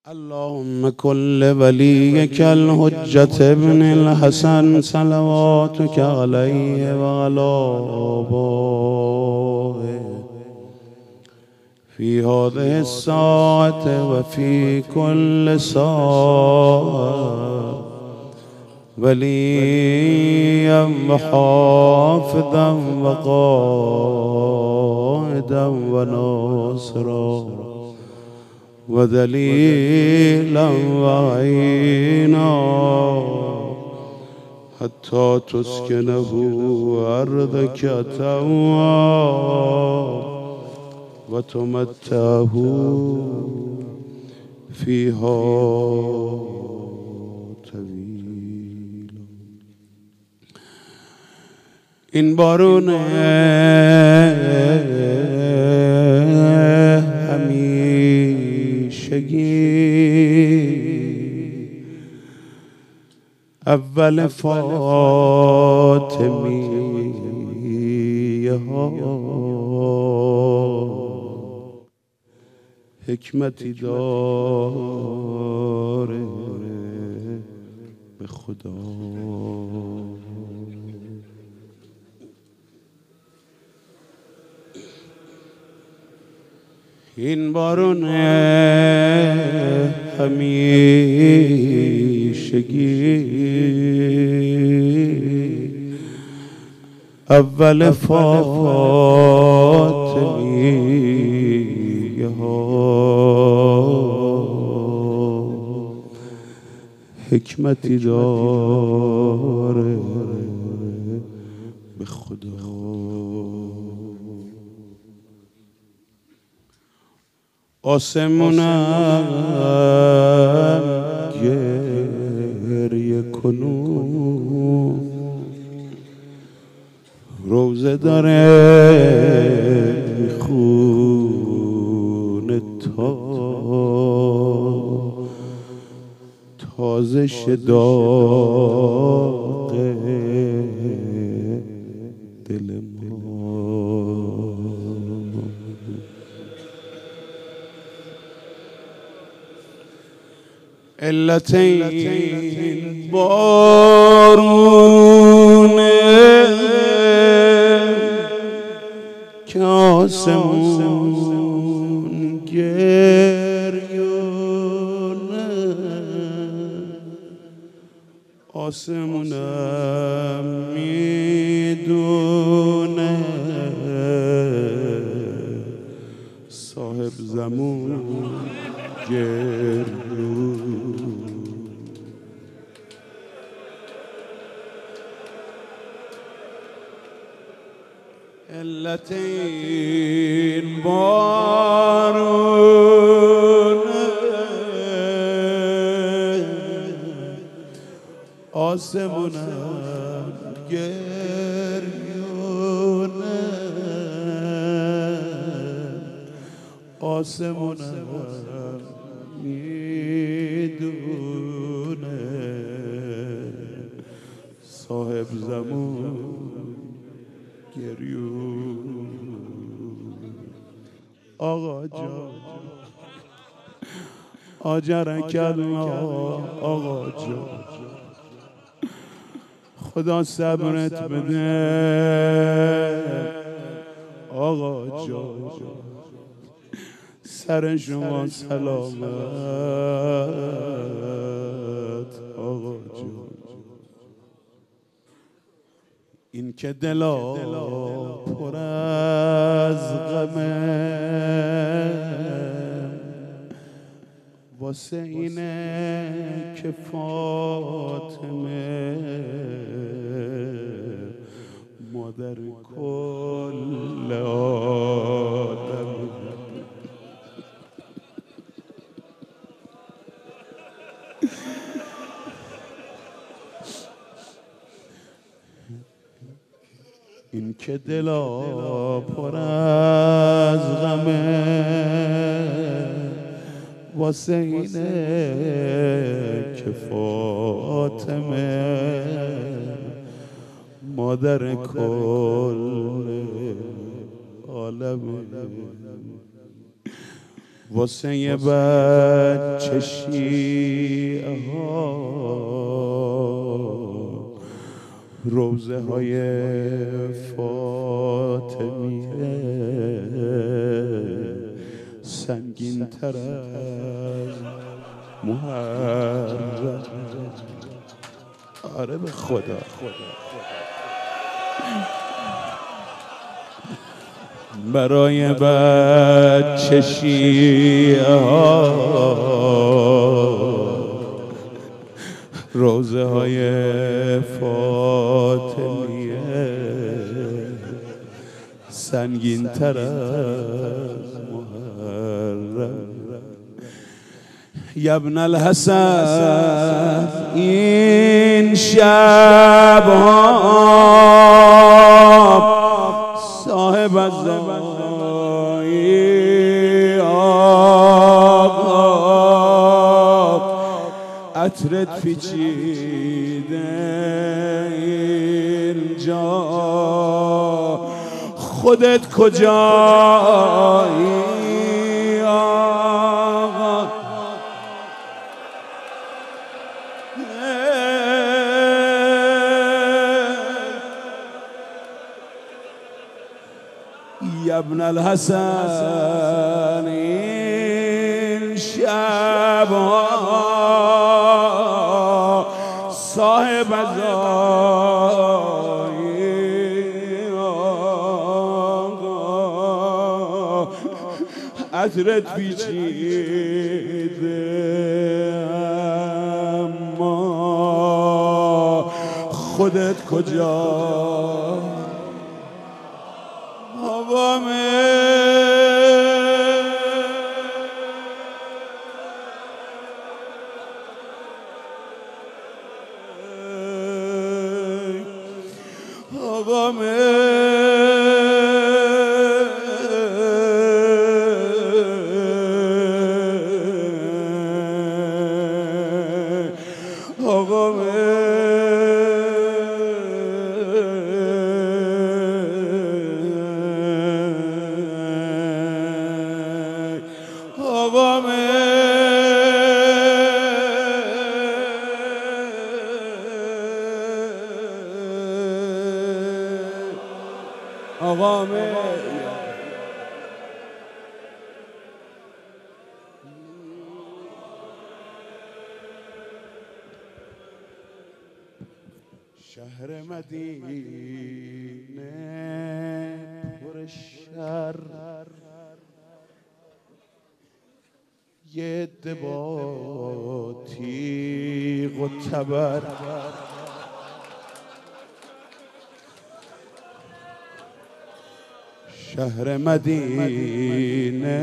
اللهم كن لوليك الحجة ابن الحسن صلواتك عليه وعلى آبائه في هذه الساعة وفي كل ساعة وليا وحافظا وقائدا وناصرا ودليلا وعينا حتى تسكنه أرضك توا وتمتعه فيها طويلا. این بارون اول فاطمیه ها حکمتی داره به خدا. این بارون همیشگی اول فاطمیه ها حکمتی داره به خدا. آسمونم گریه کنون روزه داره میخونه تازه داغ دل ما. علت این بارونه که آسمون گریونه آسمونم میدونه صاحب زمان گریونه. علت این بارونه آسمونم گریونه آسمونم میدونه صاحب زمان گریون. آقا جان آجرک الله آقا جان خدا صبرت بده آقا جان سر شما سلامت آقا جان. این که دلا پر از غمه واسه اینه که فاطمه مادر کل آدم. این که دلا پر از غمه واسه اینه که فاطمه مادر کل عالمه واسه یه بچه شیعه ها روزه های فاطمیه سنگین تر از محرم. آره به خدا برای بچه شیعه ها روزه های فاطمیه سنگین تر از محرم. یا ابن الحسن این شب صاحب الزمانی آقا عطرت پیچیده اینجا خودت کجایی آقا؟ یا ابن الحسن این شب صاحب ازایی آقا عطرت پیچیده اما خودت کجا شهر مدینه پر شر یه عده با تیغ و تبر شهر مدینه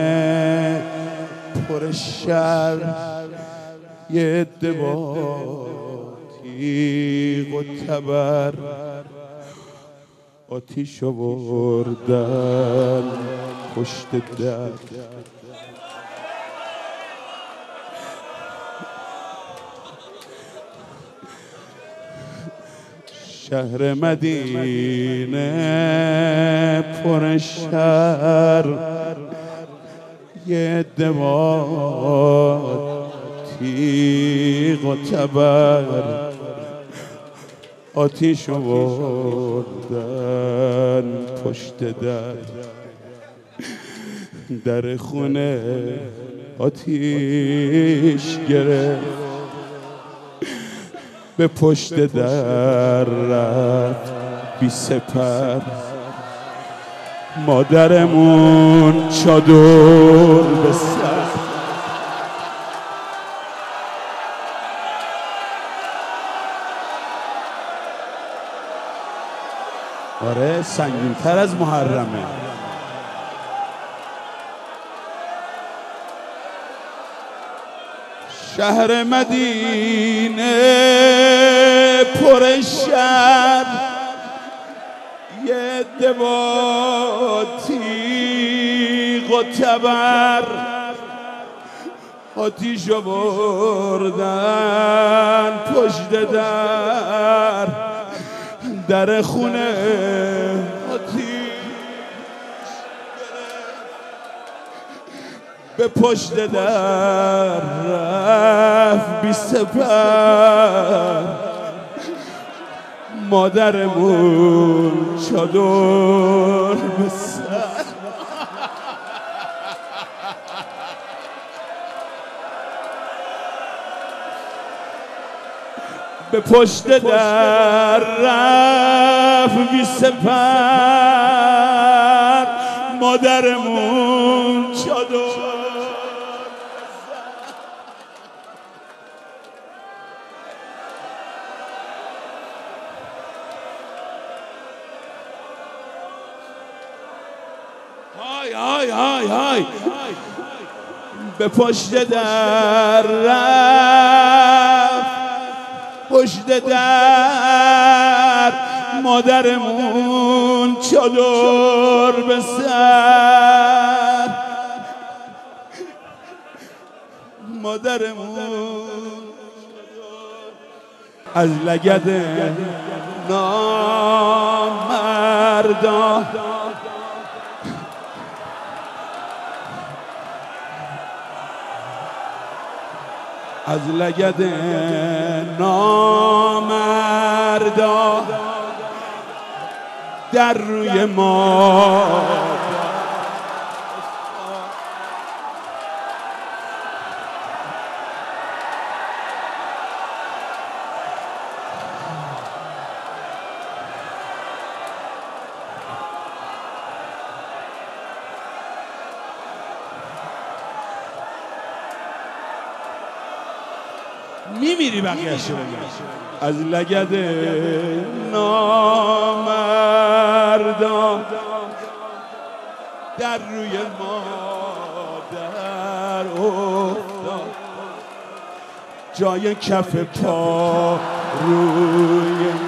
پر شر یه عده با تیغ و تبر آتیش آوردن پشت در شهر مدینه پر شر یه عده با تیغ و تبر آتیش آوردن پشت در خونه آتیش گرفت به پشت در رفت بی سپر مادرمون چادر به سر آره سنگین تر از محرمه. شهر مدینه پر شر یه عده با تیغ و تبر آتیش آوردن پشت در خونه آتیش به پشت در رفت بی سپر، مادرمون چادر به سر. به پشت در رفت بی سپر، مادرمون چادر. های های های های به پشت در رفت، پشت در مادرمون چادر به سر، مادرمون از لگد نامردا، از لگد نامردا در روی ما میمیری بقیه‌شو بگم. از لگد نامردا در روی مادر افتاد، جای کف پا روی